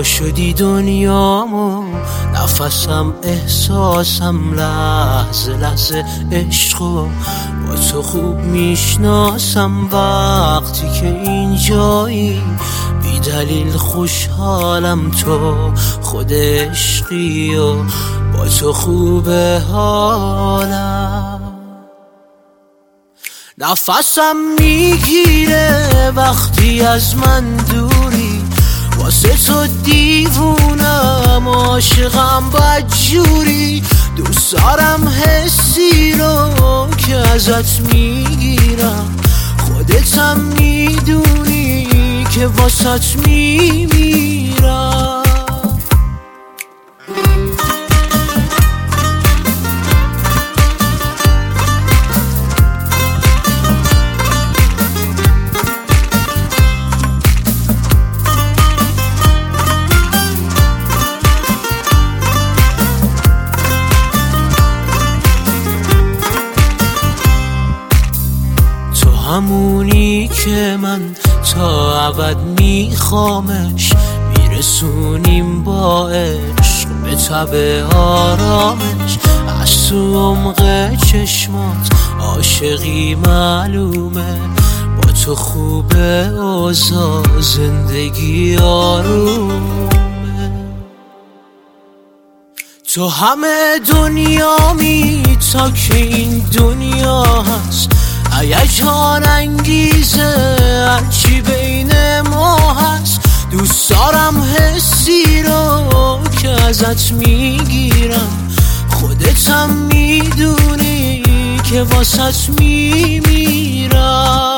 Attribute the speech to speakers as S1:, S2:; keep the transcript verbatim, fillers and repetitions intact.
S1: شدی دنیامو، نفسم احساسم لحظه لحظه عشقو با تو خوب میشناسم. وقتی که اینجایی بی دلیل خوشحالم، تو خود عشقی و با تو خوبه حالم. نفسم میگیره وقتی از من دوری، واسه تو دیوونم عاشقم بدجوری. دوست دارم حسی رو که ازت میگیرم، خودتم میدونی که واسط میمیرم. همونی که من تا ابد میخوامش، میرسونیم با عشق به تب آرامش. از تو عمق چشمات عاشقی معلومه، با تو خوبه اوضاع زندگی آرومه. تو همه دنیامی تا که این دنیا هست، هیجان انگیزه هرچی بین ما هست. دوست دارم حسی رو که ازت میگیرم، خودتم میدونی که واسط میمیرم.